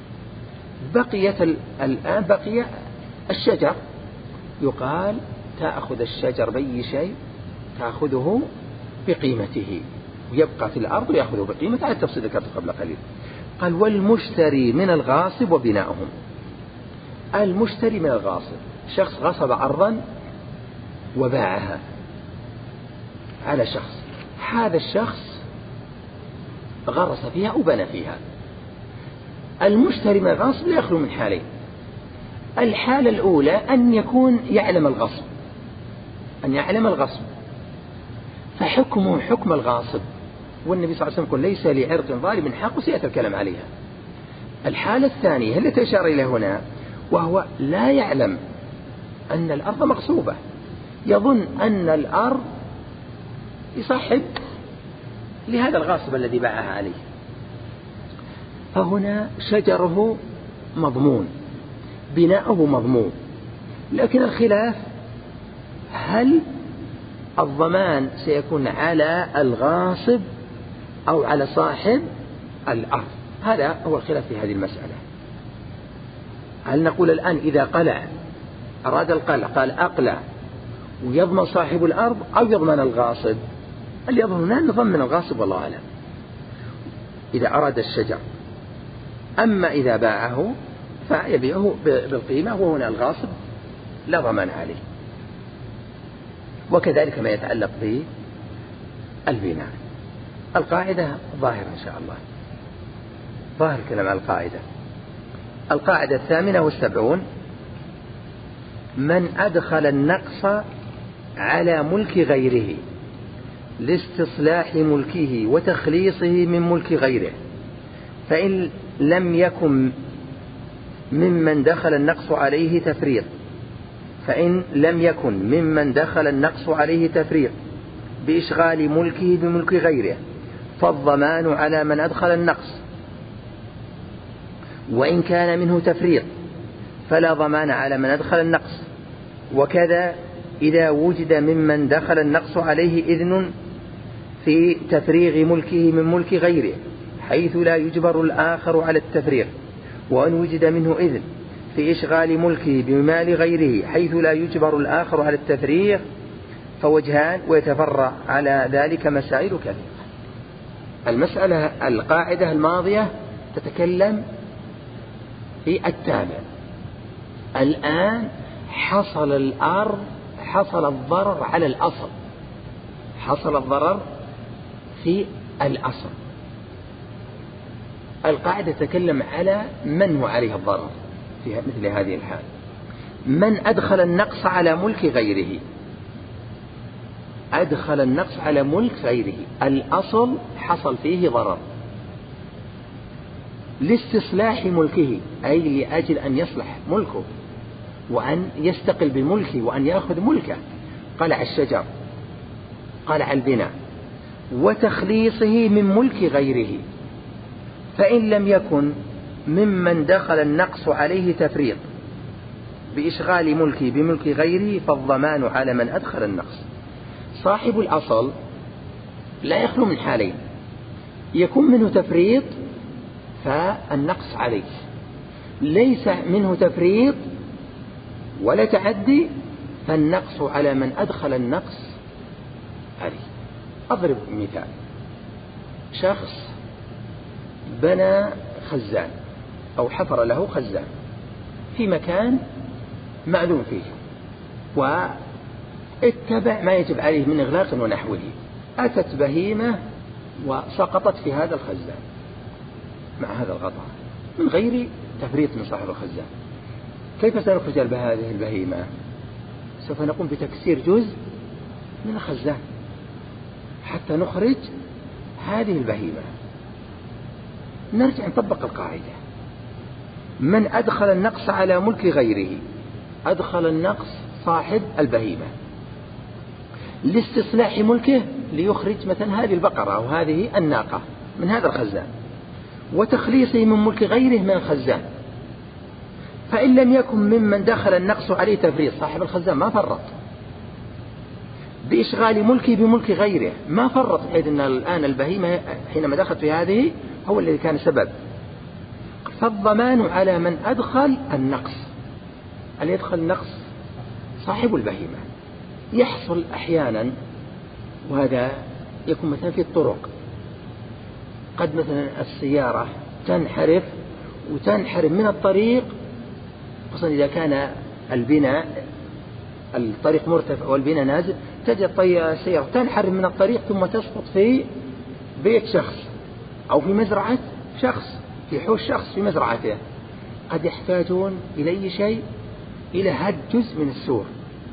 بقيت الآن بقي الشجر، يقال تأخذ الشجر بأي شيء تأخذه بقيمته، ويبقى في الأرض ويأخذه بقيمته على التفصيل ذكرته قبل قليل. قال والمشتري من الغاصب وبناؤهم. المشتري من الغاصب، شخص غصب أرضا وباعها على شخص، هذا الشخص غرس فيها وبنى فيها. المشتري من الغاصب لا يخلو من حالين. الحالة الأولى أن يكون يعلم الغصب، أن يعلم الغصب فحكمه حكم الغاصب، والنبي صلى الله عليه وسلم يقول ليس لعرض ظالم حق، وسيأتي الكلام عليها. الحالة الثانية التي أشار إليها هنا، وهو لا يعلم أن الأرض مغصوبة، يظن أن الأرض يصحب لهذا الغاصب الذي باعها عليه، فهنا شجره مضمون، بناؤه مضمون، لكن الخلاف هل الضمان سيكون على الغاصب أو على صاحب الأرض؟ هذا هو الخلاف في هذه المسألة. هل نقول الآن إذا قلع أراد القلع قال أقلع ويضمن صاحب الأرض، أو يضمن الغاصب؟ اللي يظن هنا نضمن الغاصب والله أعلم إذا أراد الشجر، أما إذا باعه فيبيعه بالقيمة، وهنا الغاصب لا ضمان عليه. وكذلك ما يتعلق بالبناء. القاعدة ظاهرة إن شاء الله، ظاهر كلام على القاعدة. القاعدة الثامنة والسبعون: من أدخل النقص على ملك غيره لاستصلاح ملكه وتخليصه من ملك غيره، فإن لم يكن ممن دخل النقص عليه تفريط فإن لم يكن ممن دخل النقص عليه تفريط بإشغال ملكه بملك غيره فالضمان على من أدخل النقص، وإن كان منه تفريط فلا ضمان على من أدخل النقص. وكذا إذا وجد ممن دخل النقص عليه إذن في تفريغ ملكه من ملك غيره حيث لا يجبر الآخر على التفريغ، وأن وجد منه إذن في إشغال ملكه بمال غيره حيث لا يجبر الآخر على التفريغ، فوجهان ويتفرع على ذلك مسائل كثيرة. المسألة القاعدة الماضية تتكلم في التابع. الآن حصل الأرض حصل الضرر على الأصل، حصل الضرر في الأصل. القاعدة تتكلم على من هو عليه الضرر في مثل هذه الحال. من أدخل النقص على ملك غيره، أدخل النقص على ملك غيره، الأصل حصل فيه ضرر لاستصلاح ملكه، أي لأجل أن يصلح ملكه وأن يستقل بملكه وأن يأخذ ملكه، قلع الشجر قلع البناء، وتخليصه من ملك غيره، فإن لم يكن ممن دخل النقص عليه تفريط بإشغال ملكه بملك غيره فالضمان على من أدخل النقص. صاحب الأصل لا يخلو من حالين: يكون منه تفريط فالنقص عليه، ليس منه تفريط ولا تعدي فالنقص على من أدخل النقص عليه. أضرب مثال: شخص بنى خزان أو حفر له خزان في مكان معلوم فيه، واتبع ما يجب عليه من إغلاق ونحوه، أتت بهيمة وسقطت في هذا الخزان مع هذا الغطاء من غير تفريط من صاحب الخزان. كيف سنخرج هذه البهيمة؟ سوف نقوم بتكسير جزء من الخزان حتى نخرج هذه البهيمة. نرجع نطبق القاعدة: من أدخل النقص على ملك غيره، أدخل النقص صاحب البهيمة لاستصلاح ملكه ليخرج مثلا هذه البقرة أو هذه الناقة من هذا الخزان، وتخليصه من ملك غيره من الخزان، فإن لم يكن ممن دخل النقص عليه تفريط، صاحب الخزان ما فرط بإشغال ملكه بملك غيره، ما فرط بحيث أن الآن البهيمة حينما دخلت في هذه هو الذي كان سبب، فالضمان على من أدخل النقص. اللي يدخل النقص صاحب البهيمة. يحصل أحيانا، وهذا يكون مثلا في الطرق، قد مثلا السيارة تنحرف وتنحرف من الطريق، خصوصا إذا كان البناء الطريق مرتفع والبناء نازل، تجد السيارة تنحرف من الطريق ثم تسقط في بيت شخص أو في مزرعة شخص، في حوش شخص في مزرعته. قد يحتاجون إلى أي شيء، إلى هد جزء من السور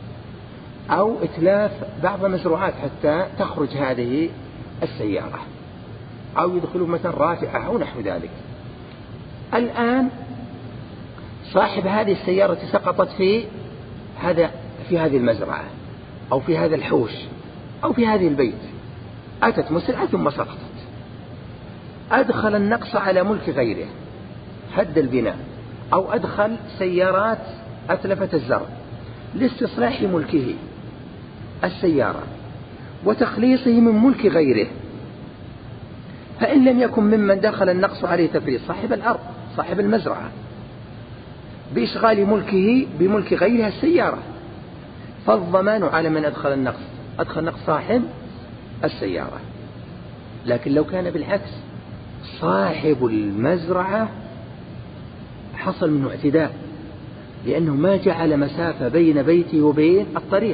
أو إتلاف بعض المزروعات حتى تخرج هذه السيارة، أو يدخلوا مثلا رافعة أو نحو ذلك. الآن صاحب هذه السيارة سقطت في هذا في هذه المزرعة أو في هذا الحوش أو في هذه البيت، أتت مسرعة ثم سقطت، أدخل النقص على ملك غيره، هد البناء، أو أدخل سيارات أتلفت الزرع لاستصلاح ملكه السيارة وتخليصه من ملك غيره. فإن لم يكن ممن دخل النقص عليه تفريط صاحب الأرض صاحب المزرعة بإشغال ملكه بملك غيرها السيارة، فالضمان على من أدخل النقص أدخل نقص صاحب السيارة. لكن لو كان بالعكس، صاحب المزرعة حصل منه اعتداء لأنه ما جعل مسافة بين بيته وبين الطريق،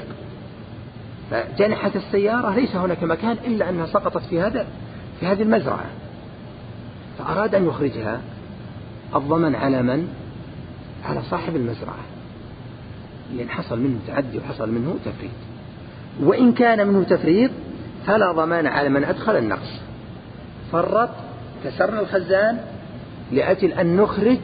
فجنحت السيارة ليس هناك مكان إلا أنها سقطت في هذا في هذه المزرعة، فأراد أن يخرجها. الضمان على من؟ على صاحب المزرعة، لأن حصل منه تعدي وحصل منه تفريط. وإن كان منه تفريط فلا ضمان على من أدخل النقص. فرط، كسرنا الخزان لأجل أن نخرج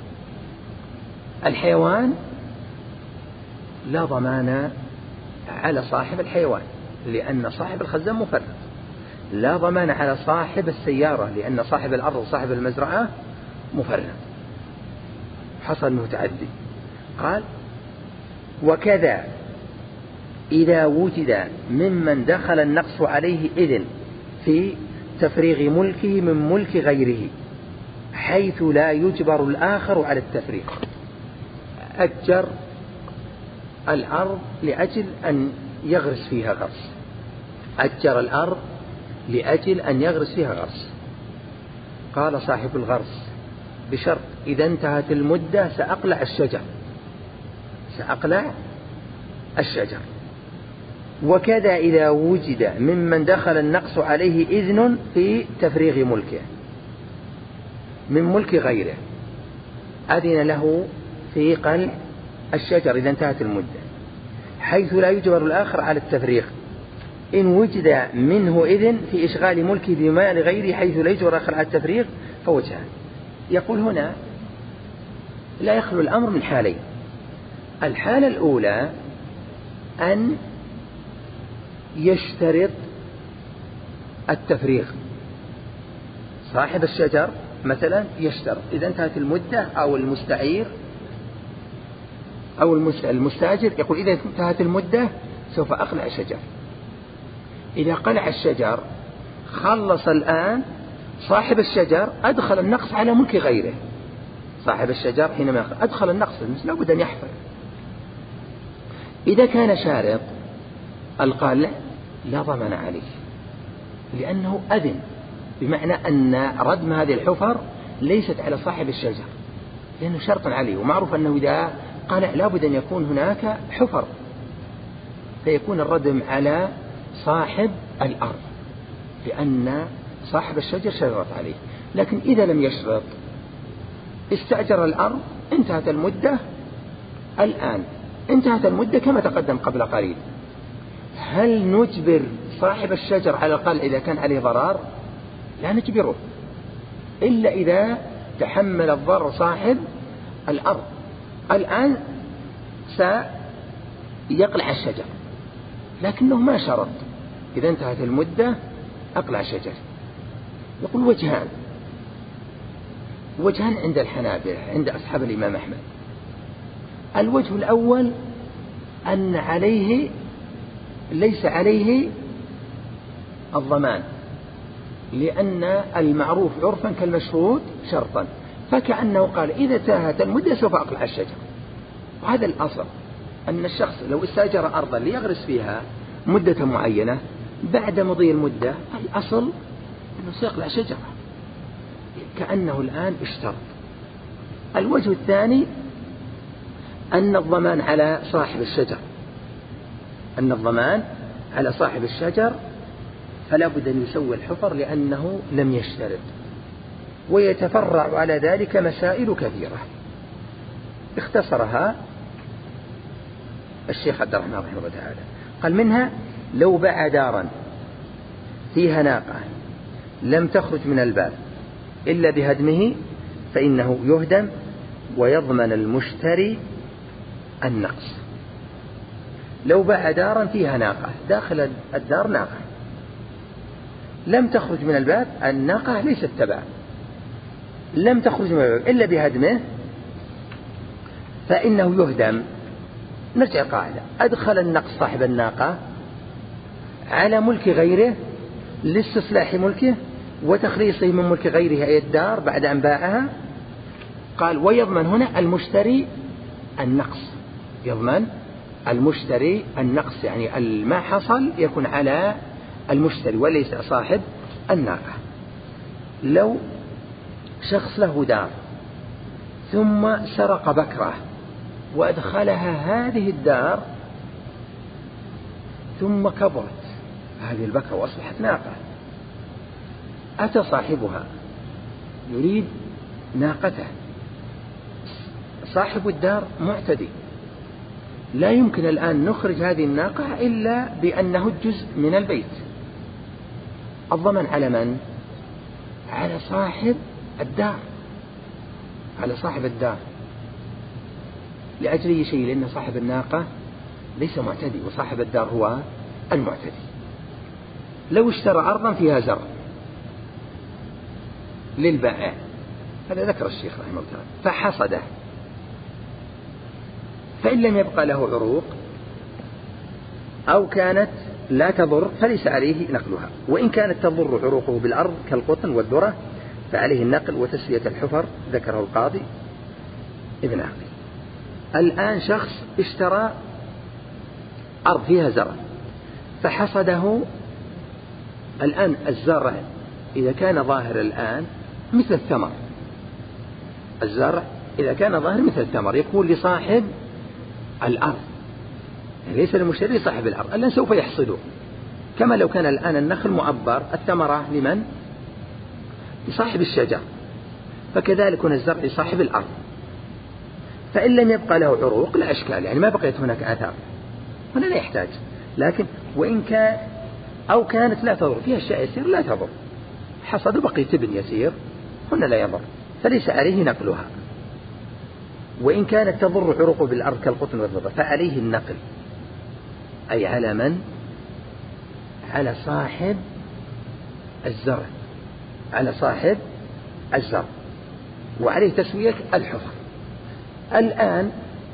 الحيوان، لا ضمان على صاحب الحيوان لأن صاحب الخزان مفرط. لا ضمان على صاحب السيارة لأن صاحب الأرض وصاحب المزرعة مفرط، حصل منه تعدي. قال: وكذا إذا وجد ممن دخل النقص عليه إذن في تفريغ ملكه من ملك غيره حيث لا يجبر الآخر على التفريغ. أجر الأرض لأجل أن يغرس فيها غرس، أجر الأرض لأجل أن يغرس فيها غرس. قال صاحب الغرس: بشرط إذا انتهت المدة سأقلع الشجر، سأقلع الشجر. وكذا إذا وجد ممن دخل النقص عليه إذن في تفريغ ملكه من ملك غيره أذن له في قلع الشجر إذا انتهت المدة حيث لا يجبر الآخر على التفريغ. إن وجد منه إذن في إشغال ملكه بمال غيره حيث لا يجبر الآخر على التفريغ فوجهان. يقول هنا: لا يخلو الأمر من حالين. الحالة الأولى أن يشترط التفريغ، صاحب الشجر مثلا يشترط إذا انتهت المدة، أو المستعير أو المستاجر يقول: إذا انتهت المدة سوف أقلع الشجر. إذا قلع الشجر خلص الآن صاحب الشجر، أدخل النقص على ملك غيره. صاحب الشجر حينما أدخل النقص لا بد أن يحفر. إذا كان شارط القلع لا ضمان عليه لأنه أذن، بمعنى أن ردم هذه الحفر ليست على صاحب الشجر لأنه شرط عليه، ومعروف أنه إذا قلع لا بد أن يكون هناك حفر، فيكون الردم على صاحب الأرض لأن صاحب الشجر شرط عليه. لكن إذا لم يشرط استأجر الأرض، انتهت المدة، الآن انتهت المدة كما تقدم قبل قليل. هل نجبر صاحب الشجر على القلع إذا كان عليه ضرر؟ لا نجبره إلا إذا تحمل الضرر صاحب الأرض. الآن سيقلع الشجر لكنه ما شرط إذا انتهت المدة أقلع الشجر. يقول: وجهان وجهان عند الحنابلة عند أصحاب الإمام أحمد. الوجه الأول أن عليه ليس عليه الضمان، لأن المعروف عرفا كالمشهود شرطا، فكأنه قال إذا تاهت المدة سوف أقلع الشجر. وهذا الأصل، أن الشخص لو استأجر أرضا ليغرس فيها مدة معينة، بعد مضي المدة الأصل أنه سيقلع شجرة، كأنه الآن اشترط. الوجه الثاني أن الضمان على صاحب الشجر، أن الضمان على صاحب الشجر، فلا بد أن يسوي الحفر لأنه لم يشترط. ويتفرع على ذلك مسائل كثيرة اختصرها الشيخ عبد الرحمن رحمه الله تعالى. قال منها: لو باع دارا فيها ناقة لم تخرج من الباب إلا بهدمه فإنه يهدم ويضمن المشتري النقص. لو باع دارا فيها ناقة، داخل الدار ناقة لم تخرج من الباب، الناقة ليست تبع، لم تخرج من الباب إلا بهدمه فإنه يهدم. نرجع قاعدة: أدخل النقص صاحب الناقة على ملك غيره لاستصلاح ملكه وتخليصه من ملك غيره أي الدار بعد أن باعها. قال: ويضمن هنا المشتري النقص، يضمن المشتري النقص، يعني ما حصل يكون على المشتري وليس صاحب الناقة. لو شخص له دار ثم سرق بكرة وأدخلها هذه الدار ثم كبرت هذه البكرة وأصبحت ناقة، أتى صاحبها يريد ناقته، صاحب الدار معتدي، لا يمكن الآن نخرج هذه الناقة إلا بأنه جزء من البيت. الضمن على من؟ على صاحب الدار، على صاحب الدار لأجل أي شيء، لأن صاحب الناقة ليس معتدي وصاحب الدار هو المعتدي. لو اشترى أرضا فيها زرع للبائع، هذا ذكر الشيخ رحمه الله تعالى، فحصده فإن لم يبقى له عروق أو كانت لا تضر فليس عليه نقلها، وإن كانت تضر عروقه بالأرض كالقطن والذرة فعليه النقل وتسوية الحفر، ذكره القاضي ابن عقيل. الآن شخص اشترى أرض فيها زرع فحصده، الآن الزرع إذا كان ظاهر الآن مثل الثمر، الزرع إذا كان ظاهر مثل الثمر يكون لصاحب الأرض، ليس للمشتري صاحب الأرض، الآن سوف يحصده، كما لو كان الآن النخل معبر الثمرة لمن؟ لصاحب الشجر، فكذلك هنا الزرع لصاحب الأرض. فإن لم يبقى له عروق لا أشكال، يعني ما بقيت هناك آثار، هنا لا يحتاج. لكن وإن كان أو كانت لا تضر، فيها أشياء يسير لا تضر، حصد بقي تبن يسير، هنا لا يضر فليس عليه نقلها. وإن كانت تضر عروقه بالأرض كالقطن والذرة فعليه النقل، أي على من؟ على صاحب الزرع، على صاحب الزرع، وعليه تسوية الحفر. الآن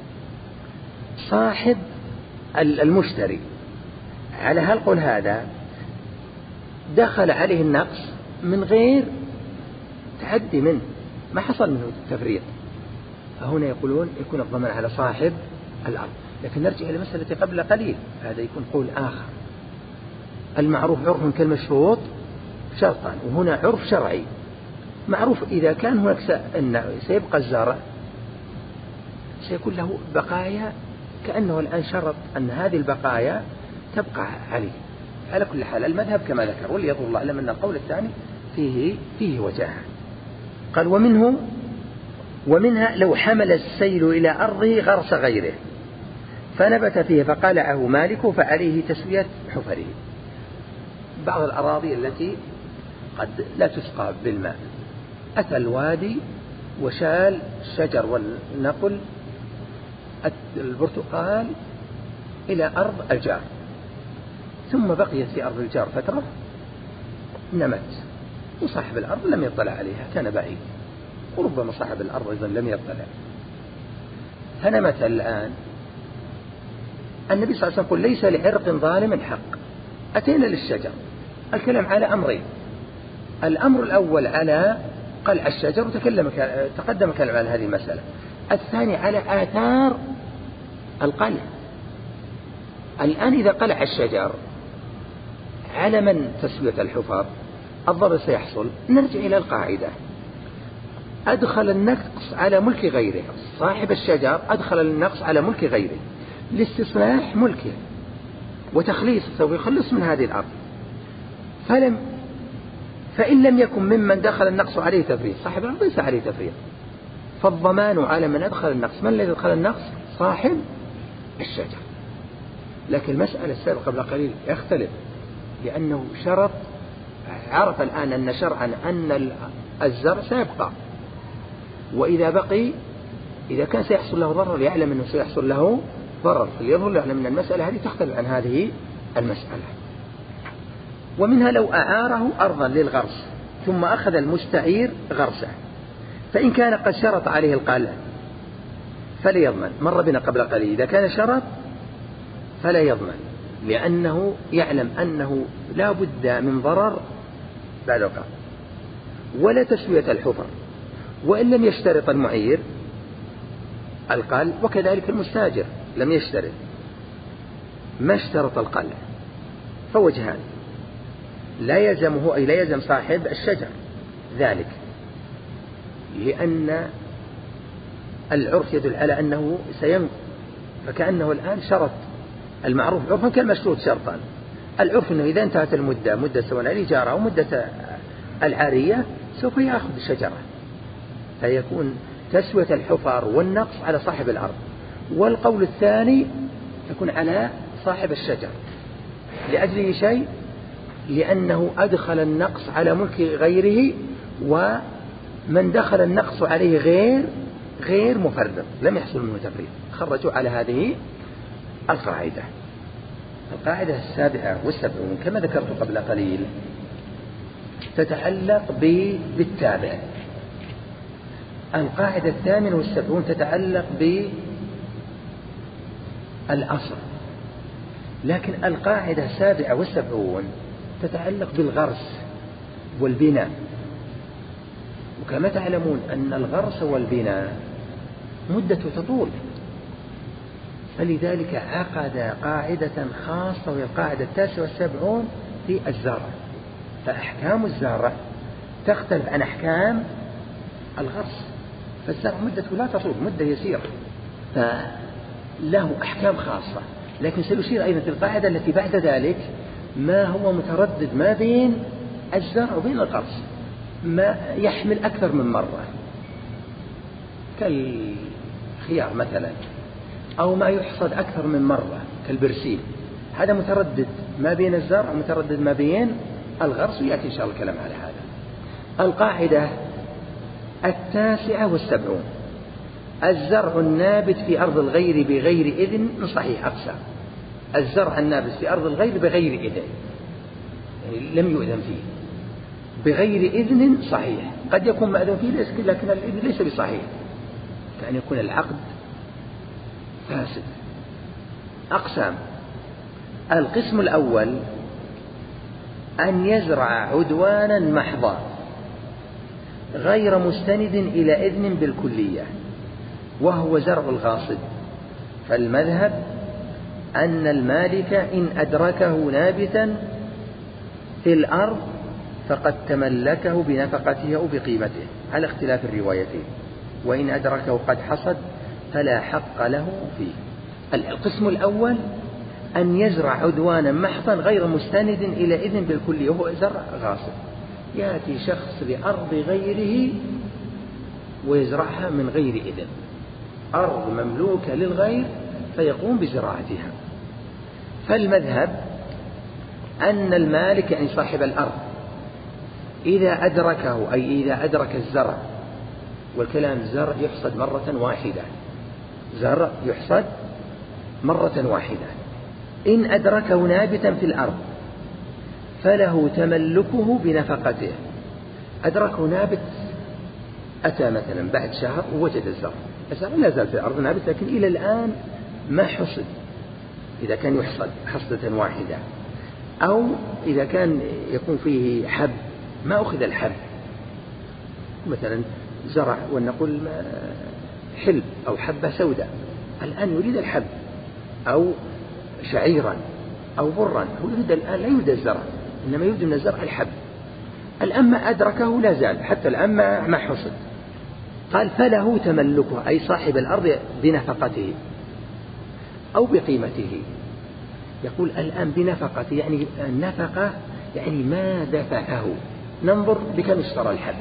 صاحب المشتري على هالقول هذا دخل عليه النقص من غير تعدي منه، ما حصل منه تفريط، فهنا يقولون يكون الضمان على صاحب الأرض. لكن نرجع إلى مسألة قبل قليل، هذا يكون قول آخر. المعروف عرف كالمشروط شرطا، وهنا عرف شرعي معروف إذا كان هناك أن سيبقى الزارع سيكون له بقايا، كأنه الآن شرط أن هذه البقايا تبقى عليه. على كل حال المذهب كما ذكر، وليظهر الله أعلم أن القول الثاني فيه فيه وجاهة. قال: ومنه ومنها لو حمل السيل إلى أرضه غرس غيره فنبت فيه فقلعه مالكه فعليه تسوية حفره. بعض الأراضي التي قد لا تسقى بالماء، أتى الوادي وشال الشجر والنقل البرتقال إلى أرض الجار، ثم بقيت في أرض الجار فترة نمت، وصاحب الأرض لم يطلع عليها، كان بعيد، وربما صاحب الأرض أيضا لم يطلع، فنمت الآن. النبي صلى الله عليه وسلم يقول: ليس لعرق ظالم حق. أتينا للشجر، الكلام على أمرين: الأمر الأول على قلع الشجر، وتكلم تقدم كلام عن هذه المسألة. الثاني على آثار القلع. الآن إذا قلع الشجر على من تسوية الحفر الضرر سيحصل. نرجع إلى القاعدة: أدخل النقص على ملك غيره. صاحب الشجر أدخل النقص على ملك غيره لاستصلاح ملكه وتخليص، سوف يخلص من هذه الأرض. فلم فإن لم يكن ممن دخل النقص عليه تفريط، صاحب الأرض ليس عليه تفريط، فالضمان على من أدخل النقص. من الذي أدخل النقص؟ صاحب الشجر. لكن المسألة السابقة قبل قليل يختلف، لأنه شرط، عرف الآن أن شرعا أن الزرع سيبقى، وإذا بقي إذا كان سيحصل له ضرر يعلم أنه سيحصل له ضرر، فليظهر يعلم أن المسألة هذه تختلف عن هذه المسألة. ومنها لو أعاره أرضا للغرس ثم أخذ المستعير غرسه، فإن كان قد شرط عليه القلع فليضمن. مر بنا قبل قليل إذا كان شرط فلا يضمن، لأنه يعلم أنه لا بد من ضرر بعد وقع، ولا تسوية الحفر. وإن لم يشترط المعير القلع، وكذلك المستاجر لم يشترط، ما اشترط القلع، فوجهان: لا يلزمه أي لا يلزم صاحب الشجر ذلك، لأن العرف يدل على أنه سينقض، فكأنه الآن شرط. المعروف عرفا كالمشروط شرطا. العرف أنه إذا انتهت المدة، مدة سواء الإجارة أو مدة العارية، سوف يأخذ الشجرة، فيكون تسوية الحفر والنقص على صاحب الأرض. والقول الثاني يكون على صاحب الشجر. لأجله شيء، لأنه أدخل النقص على ملك غيره، ومن دخل النقص عليه غير غير مفرط، لم يحصل منه تفريط. خرجوا على هذه القاعدة. القاعدة السابعة والسبعون كما ذكرت قبل قليل تتعلق بالتابع. القاعدة الثامنة والسبعون تتعلق بالأصل، لكن القاعدة السابعة والسبعون تتعلق بالغرس والبناء. وكما تعلمون أن الغرس والبناء مدة تطول، فلذلك عقد قاعدة خاصة وهي القاعدة التاسعة والسبعون في الزرع. فأحكام الزرع تختلف عن أحكام الغرس، فالزرع مدته لا تطول، مدة يسيرة، فله أحكام خاصة. لكن سنشير أيضا في القاعدة التي بعد ذلك ما هو متردد ما بين الزرع وبين الغرس، ما يحمل أكثر من مرة كالخيار مثلا، أو ما يحصد أكثر من مرة كالبرسيم، هذا متردد ما بين الزرع ومتردد ما بين الغرس، ويأتي إن شاء الله الكلام على هذا. القاعدة التاسعة والسبعون: الزرع النابت في أرض الغير بغير إذن صحيح أقسام. الزرع النابت في أرض الغير بغير إذن، يعني لم يؤذن فيه، بغير إذن صحيح. قد يكون مأذون فيه لكن الإذن ليس بصحيح، كأن يكون العقد فاسد. أقسام: القسم الأول أن يزرع عدوانا محضا غير مستند إلى إذن بالكلية، وهو زرع الغاصب. فالمذهب أن المالك إن أدركه نابتا في الأرض فقد تملكه بنفقته أو بقيمته على اختلاف الروايتين، وإن أدركه قد حصد فلا حق له فيه. القسم الأول أن يزرع عدوانا محضا غير مستند إلى إذن بالكلية، وهو زرع غاصب. يأتي شخص لأرض غيره ويزرعها من غير إذن، أرض مملوكة للغير فيقوم بزراعتها. فالمذهب أن المالك يعني صاحب الأرض إذا أدركه، أي إذا أدرك الزرع، والكلام زرع يحصد مرة واحدة، زرع يحصد مرة واحدة، إن أدركه نابتا في الأرض فله تملكه بنفقته. أدركه نابت، أتى مثلا بعد شهر ووجد الزرع، الزرع لا زال في الأرض نابت لكن إلى الآن ما حصد. إذا كان يحصد حصدة واحدة، أو إذا كان يكون فيه حب ما أخذ الحب، مثلا زرع ونقول حلب أو حبة سوداء، الآن يريد الحب أو شعيرا أو برا، هو يريد الآن لا يريد الزرع، إنما يريد من الزرع الحب. الآن ما أدركه لا زال، حتى الآن ما حصد. قال فله تملكه، أي صاحب الأرض بنفقته أو بقيمته. يقول الآن بنفقته، يعني النفقة يعني ما دفعه. ننظر بكم اشترى الحب،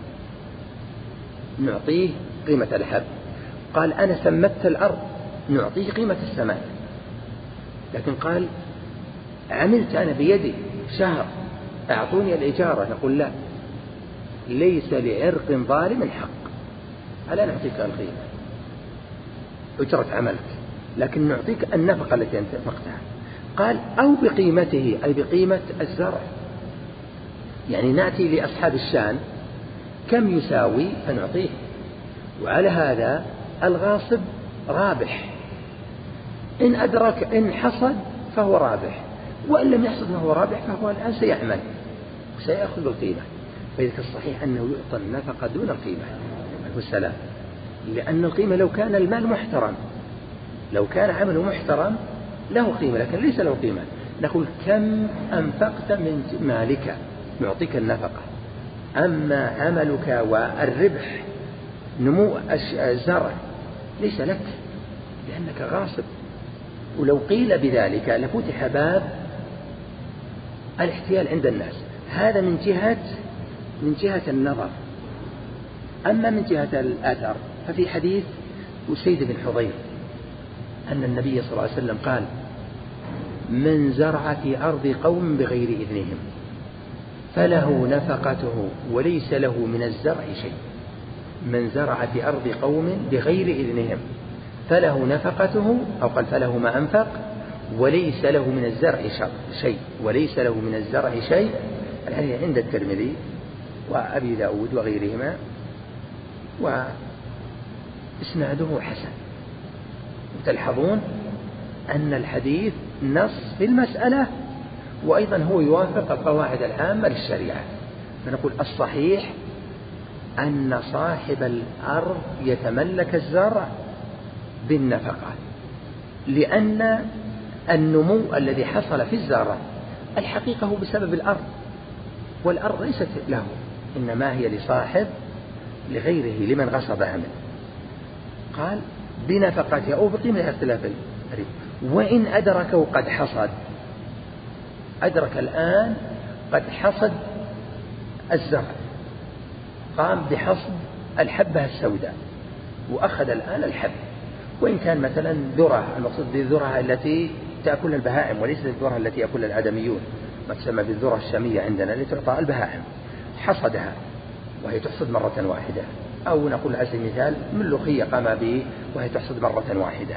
نعطيه قيمة الحب. قال أنا سمدت الأرض، نعطيه قيمة السماد. لكن قال عملت أنا بيدي شهر، أعطوني الإجارة، نقول لا، ليس لعرق ظالم حق، ألا نعطيك القيمة أجرة عملك، لكن نعطيك النفقة التي أنت نفقتها. قال أو بقيمته، أي بقيمة الزرع، يعني نأتي لأصحاب الشان كم يساوي فنعطيه. وعلى هذا الغاصب رابح، إن أدرك إن حصد فهو رابح، وإن لم يحصد فهو رابح، فهو الآن سيعمل وسيأخذ القيمة. فإذا الصحيح أنه يعطى النفقة دون القيمة والسلام، لأن القيمة لو كان المال محترم، لو كان عمله محترم له قيمة، لكن ليس له قيمة. نقول كم أنفقت من مالك، نعطيك النفقة. أما عملك والربح نمو الزرع ليس لك، لأنك غاصب. ولو قيل بذلك لفتح باب الاحتيال عند الناس. هذا من جهة من جهة النظر. أما من جهة الأثر ففي حديث أسيد بن حضير أن النبي صلى الله عليه وسلم قال من زرع في أرض قوم بغير إذنهم فله نفقته وليس له من الزرع شيء. من زرع في أرض قوم بغير إذنهم فله نفقته، أو قال فله ما أنفق وليس له من الزرع شيء، وليس له من الزرع شيء. الحديث عند الترمذي وأبي داود وغيرهما، وإسناده حسن. وتلحظون أن الحديث نص في المسألة، وأيضا هو يوافق القواعد العامة للشريعة. فنقول الصحيح أن صاحب الأرض يتملك الزرع بالنفقة، لأن النمو الذي حصل في الزرع الحقيقة هو بسبب الأرض، والأرض ليست له، إنما هي لصاحب لغيره لمن غصبها منه. قال بنفقته أو بقيمة اختلاف الريب. وإن أدركه قد حصد، أدرك الآن قد حصد الزرع، قام بحصد الحبة السوداء وأخذ الآن الحب، وإن كان مثلا ذرة، المقصود بالذرة التي تأكل البهائم وليست الذرة التي يأكل الآدميون، ما تسمى بالذرة الشامية عندنا التي تعطى البهائم، حصدها وهي تحصد مرة واحدة. أو نقول على سبيل المثال ملوخية قام به وهي تحصد مرة واحدة.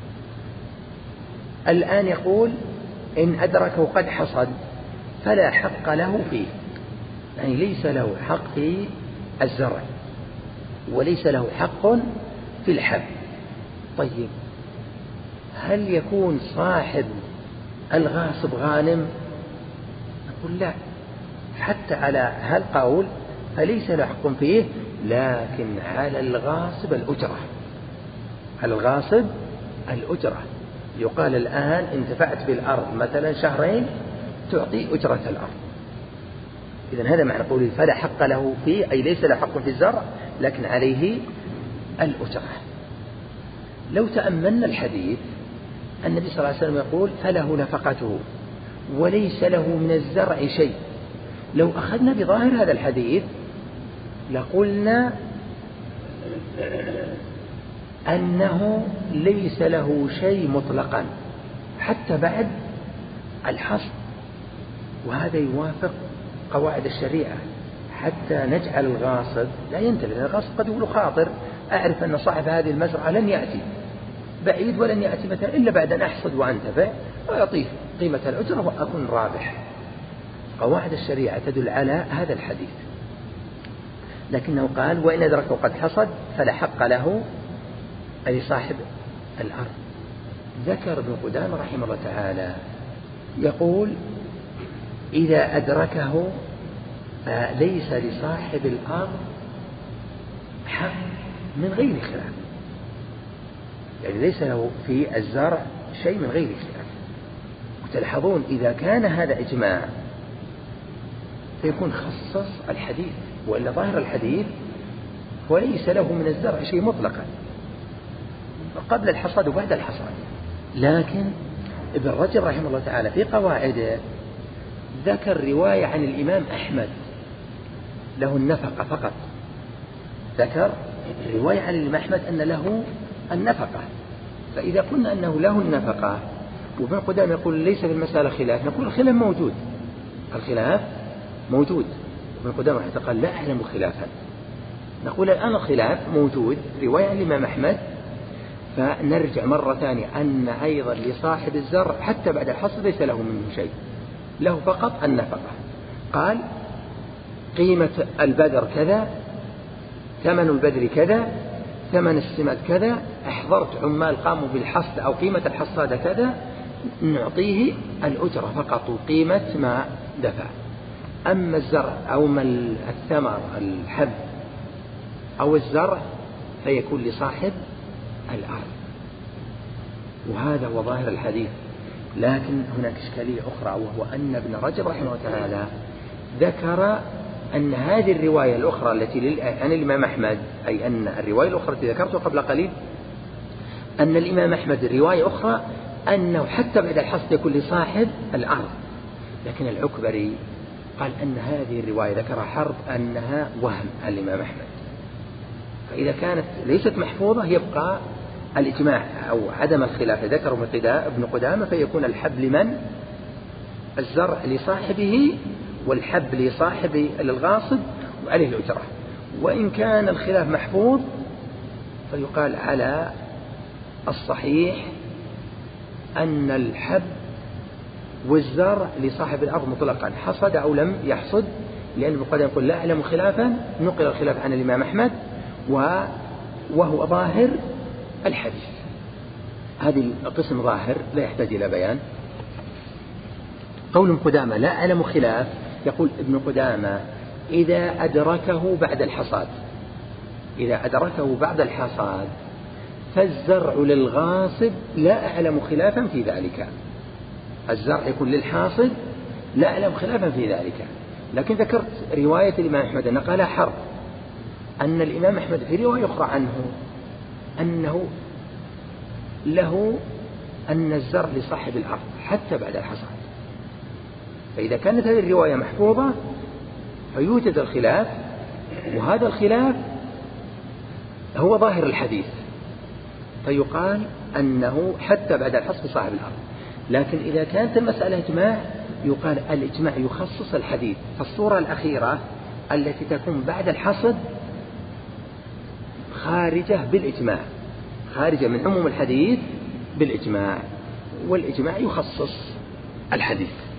الآن يقول إن أدركه قد حصد فلا حق له فيه، يعني ليس له حق في الزرع وليس له حق في الحب. طيب هل يكون صاحب الغاصب غانم؟ نقول لا، حتى على هالقول فليس له حق فيه، لكن على الغاصب الأجرة، على الغاصب الأجرة. يقال الآن انتفعت بالأرض مثلا شهرين تعطي أجرة الأرض. إذن هذا معنى قوله فلا حق له فيه، أي ليس له حق في الزرع لكن عليه الأجرة. لو تأملنا الحديث النبي صلى الله عليه وسلم يقول فله نفقته وليس له من الزرع شيء. لو أخذنا بظاهر هذا الحديث لقلنا أنه ليس له شيء مطلقا حتى بعد الحصد، وهذا يوافق قواعد الشريعة، حتى نجعل الغاصب لا ينتبه. لأن الغاصب قد يقول خاطر أعرف أن صاحب هذه المزرعة لن يأتي بعيد ولن يأتي مثلا إلا بعد أن أحصد وأنتفع، ويعطيه قيمة الأجرة وأكون رابح. قواعد الشريعة تدل على هذا الحديث. لكنه قال وإن أدركه قد حصد فلا حق له، أي صاحب الأرض. ذكر ابن قدامة رحمه الله تعالى يقول إذا أدركه ليس لصاحب الأرض حق من غير خلاف، يعني ليس له في الزرع شيء من غير خلاف. وتلاحظون إذا كان هذا إجماع فيكون خصص الحديث، وإلا ظاهر الحديث وليس له من الزرع شيء مطلقا قبل الحصاد وبعد الحصاد. لكن ابن رجب رحمه الله تعالى في قواعده ذكر رواية عن الإمام أحمد له النفقة فقط، ذكر رواية عن الإمام أحمد أن له النفقة. فإذا قلنا أنه له النفقة وابن قدامة يقول ليس في المسألة خلاف، نقول الخلاف موجود، الخلاف موجود. ابن قدامة قال لا أعلم خلافا، نقول الآن الخلاف موجود، رواية عن الإمام أحمد. فنرجع مرة ثانية أن أيضا لصاحب الزرع حتى بعد الحصد ليس له منه شيء، له فقط النفقة. قال قيمة البذر كذا، ثمن البذر كذا، ثمن السماد كذا، أحضرت عمال قاموا بالحصد أو قيمة الحصاد كذا، نعطيه الأجرة فقط وقيمة ما دفع. أما الزرع أو الثمر الحب أو الزرع فيكون لصاحب الأرض، وهذا هو ظاهر الحديث. لكن هناك إشكالية أخرى، وهو أن ابن رجب رحمه الله تعالى ذكر أن هذه الرواية الأخرى التي عن الإمام أحمد، أي أن الرواية الأخرى التي ذكرتها قبل قليل أن الإمام أحمد رواية أخرى أنه حتى بعد الحصد يكون لصاحب الأرض. لكن العكبري قال أن هذه الرواية ذكرها حرب أنها وهم الإمام أحمد، فإذا كانت ليست محفوظة يبقى الإجماع أو عدم الخلاف ذكره ابن قدامة، فيكون الحب لمن؟ الزرع لصاحبه، والحب لصاحب للغاصب وعليه الأجرة. وإن كان الخلاف محفوظ فيقال على الصحيح أن الحب والزرع لصاحب الأرض مطلقا حصد أو لم يحصد، لأن ابن قدامة يقول لا أعلم خلافا، نقل الخلاف عن الإمام أحمد وهو ظاهر الحديث. هذه القسم ظاهر لا يحتاج إلى بيان. قول ابن قدامة لا أعلم خلاف، يقول ابن قدامة إذا أدركه بعد الحصاد، إذا أدركه بعد الحصاد فالزرع للغاصب لا أعلم خلافا في ذلك، الزرع يكون للحاصد لا أعلم خلافا في ذلك. لكن ذكرت رواية الإمام أحمد نقل حرب أن الإمام أحمد في رواية أخرى عنه أنه له أن الزرع لصاحب الأرض حتى بعد الحصاد. فإذا كانت هذه الرواية محفوظة فيوجد الخلاف، وهذا الخلاف هو ظاهر الحديث، فيقال أنه حتى بعد الحصد صاحب الأرض. لكن إذا كانت المسألة إجماع يقال الإجماع يخصص الحديث، فالصورة الأخيرة التي تكون بعد الحصد خارجة بالإجماع، خارجة من عموم الحديث بالإجماع، والإجماع يخصص الحديث.